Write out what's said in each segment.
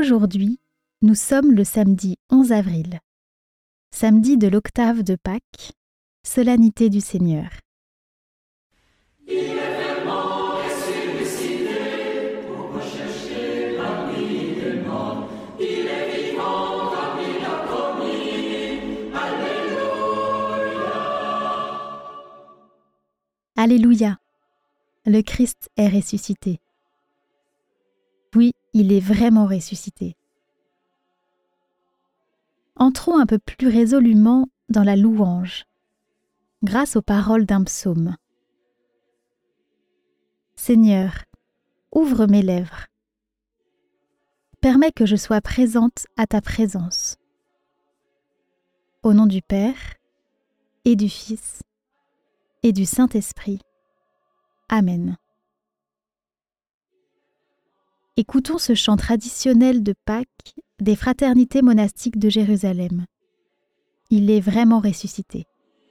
Aujourd'hui, nous sommes le samedi 11 avril, samedi de l'octave de Pâques, solennité du Seigneur. Il est vraiment ressuscité, pourquoi chercher parmi les morts? Il est vivant comme il a promis. Alléluia. Alléluia, le Christ est ressuscité. Oui, il est vraiment ressuscité. Entrons un peu plus résolument dans la louange, grâce aux paroles d'un psaume. Seigneur, ouvre mes lèvres. Permets que je sois présente à ta présence. Au nom du Père, et du Fils, et du Saint-Esprit. Amen. Écoutons ce chant traditionnel de Pâques des fraternités monastiques de Jérusalem. Il est vraiment ressuscité.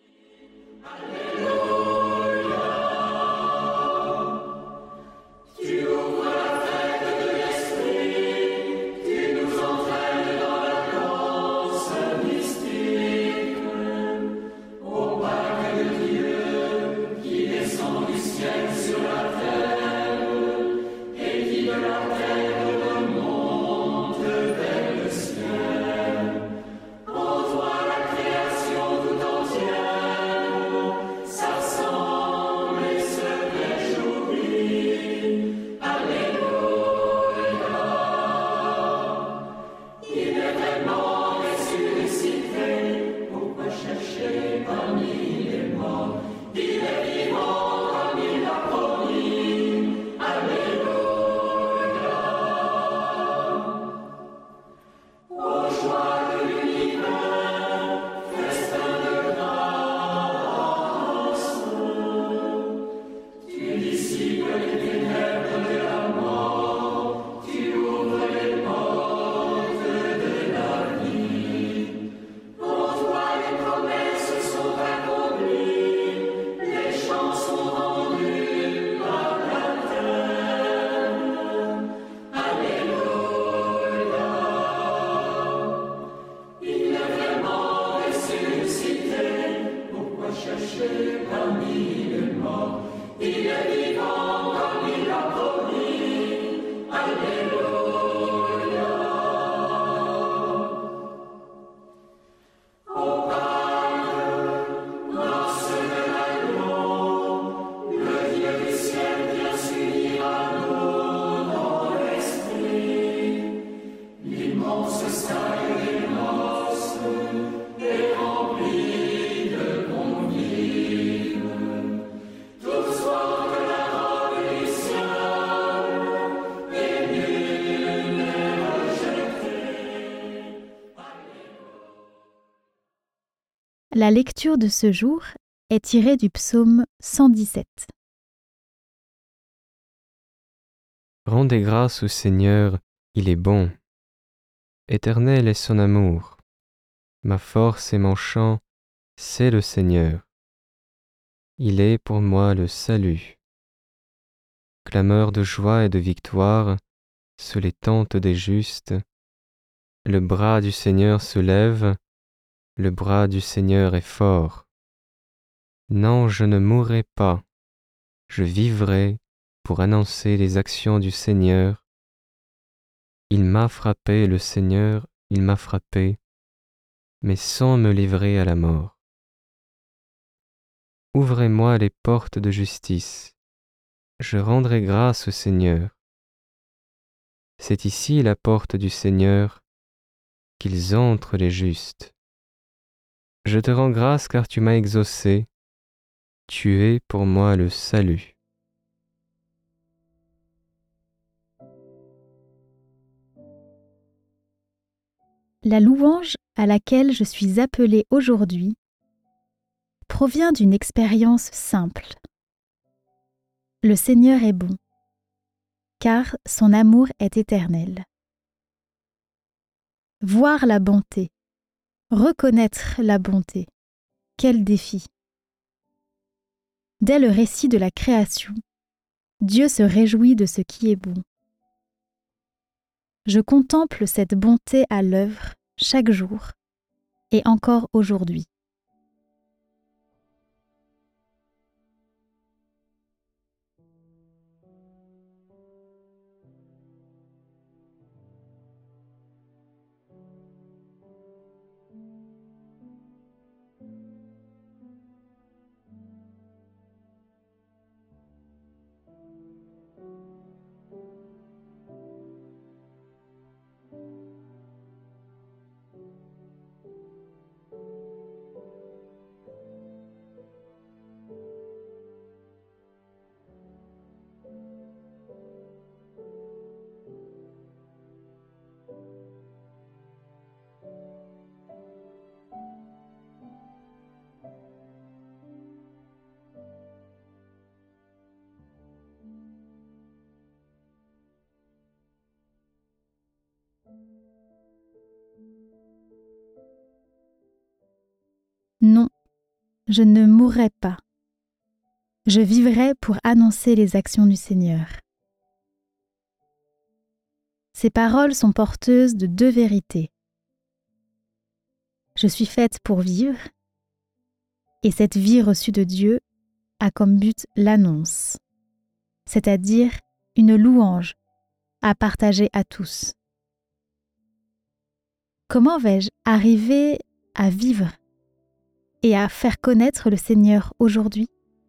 Tu ouvres la fête de l'Esprit, tu nous entraînes dans la danse mystique. Ô Pâques de Dieu, qui descend du ciel sur la terre, et qui de la terre remonte vers le ciel. En toi la création tout entière s'assemble et se réjouit. Alléluia. Il est vraiment ressuscité, pourquoi chercher parmi les morts? Il est vivant comme il a promis. Alléluia. Ô joie de l'univers, festin de grâce, tu dissipes les ténèbres de la mort, tu ouvres les portes de la vie. En toi les promesses sont accomplies, les chants sont rendus par la terre. Alléluia. Il est vraiment ressuscité, pourquoi chercher parmi les morts? Il est vivant comme il a promis. Alléluia. Ô Pâques, noce de l'agneau, le Dieu du ciel vient s'unir à nous dans l'esprit. L'immense salle des noces est remplie de convives. Tous portent la robe nuptiale et nul n'est rejeté. La lecture de ce jour est tirée du psaume 117. Rendez grâce au Seigneur, il est bon. Éternel est son amour. Ma force et mon chant, c'est le Seigneur. Il est pour moi le salut. Clameur de joie et de victoire sous les tentes des justes. Le bras du Seigneur se lève, le bras du Seigneur est fort. Non, je ne mourrai pas, je vivrai pour annoncer les actions du Seigneur. Il m'a frappé, le Seigneur, il m'a frappé, mais sans me livrer à la mort. Ouvrez-moi les portes de justice, je rendrai grâce au Seigneur. C'est ici la porte du Seigneur, qu'ils entrent les justes. Je te rends grâce car tu m'as exaucé, tu es pour moi le salut. La louange à laquelle je suis appelée aujourd'hui provient d'une expérience simple. Le Seigneur est bon, car son amour est éternel. Voir la bonté, reconnaître la bonté, quel défi! Dès le récit de la création, Dieu se réjouit de ce qui est bon. je contemple cette bonté à l'œuvre chaque jour et encore aujourd'hui. Non, je ne mourrai pas. Je vivrai pour annoncer les actions du Seigneur. Ces paroles sont porteuses de deux vérités. Je suis faite pour vivre, et cette vie reçue de Dieu a comme but l'annonce, c'est-à-dire une louange à partager à tous. Comment vais-je arriver à vivre et à faire connaître le Seigneur aujourd'hui?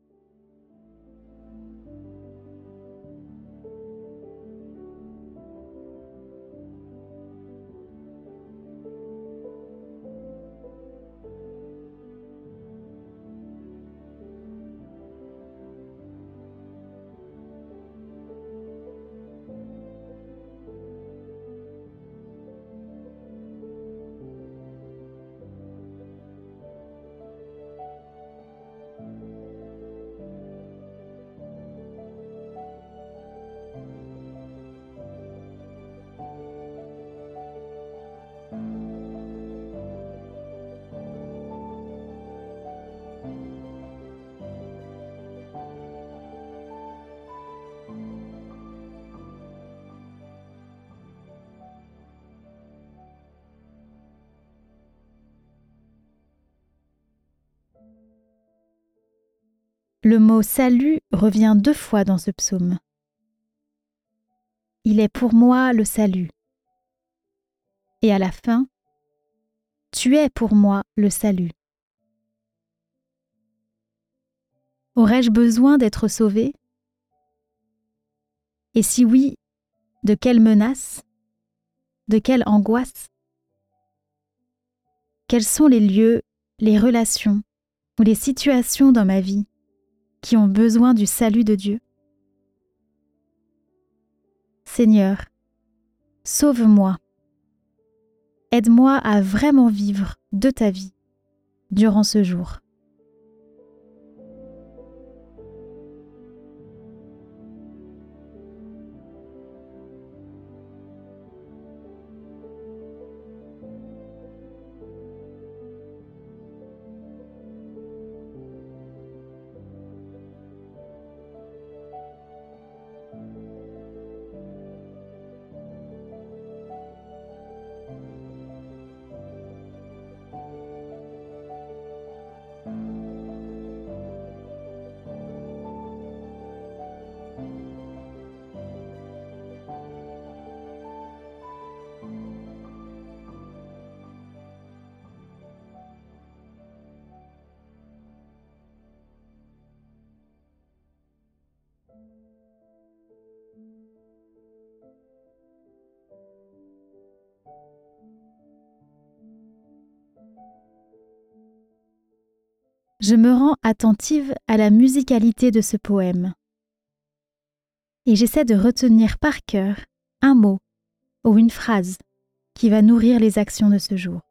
Le mot « salut » revient 2 fois dans ce psaume. Il est pour moi le salut. Et à la fin, tu es pour moi le salut. Aurais-je besoin d'être sauvé? Et si oui, de quelle menace? De quelle angoisse? Quels sont les lieux, les relations ou les situations dans ma vie qui ont besoin du salut de Dieu? Seigneur, sauve-moi. Aide-moi à vraiment vivre de ta vie durant ce jour. Je me rends attentive à la musicalité de ce poème et j'essaie de retenir par cœur un mot ou une phrase qui va nourrir les actions de ce jour.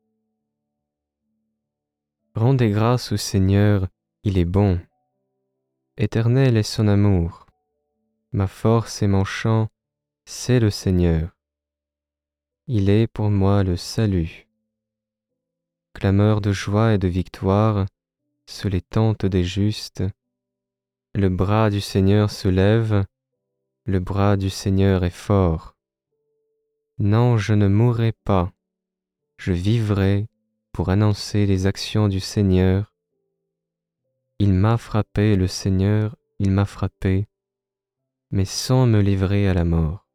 Rendez grâce au Seigneur, il est bon. Éternel est son amour. Ma force et mon chant, c'est le Seigneur. Il est pour moi le salut. Clameur de joie et de victoire sous les tentes des justes. Le bras du Seigneur se lève, le bras du Seigneur est fort. Non, je ne mourrai pas, je vivrai pour annoncer les actions du Seigneur. Il m'a frappé, le Seigneur, il m'a frappé, mais sans me livrer à la mort.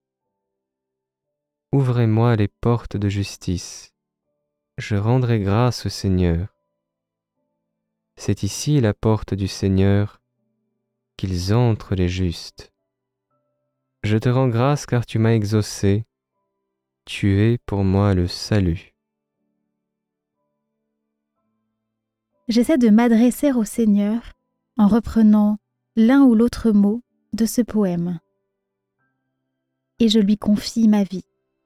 Ouvrez-moi les portes de justice, je rendrai grâce au Seigneur. C'est ici la porte du Seigneur, qu'ils entrent les justes. Je te rends grâce car tu m'as exaucé, tu es pour moi le salut. J'essaie de m'adresser au Seigneur en reprenant l'un ou l'autre mot de ce poème. Et je lui confie ma vie.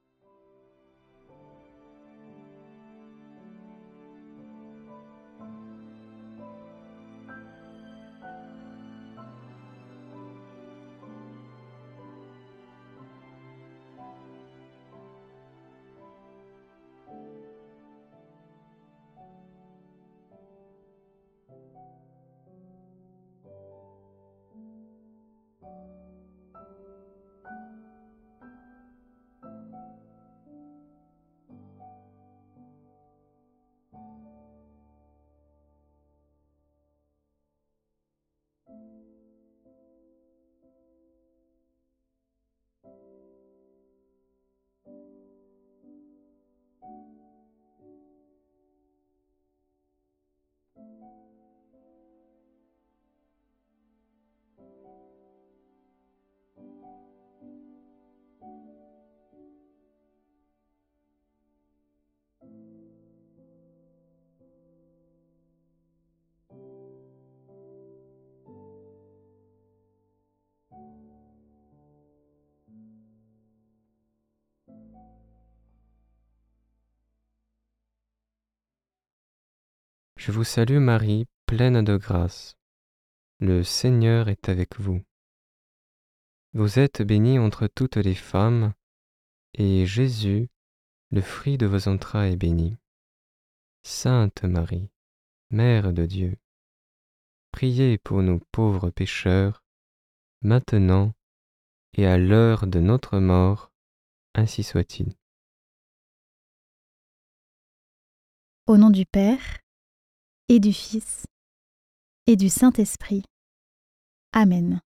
Je vous salue Marie, pleine de grâce. Le Seigneur est avec vous. Vous êtes bénie entre toutes les femmes, et Jésus, le fruit de vos entrailles, est béni. Sainte Marie, Mère de Dieu, priez pour nous pauvres pécheurs, maintenant et à l'heure de notre mort, ainsi soit-il. Au nom du Père, et du Fils, et du Saint-Esprit. Amen.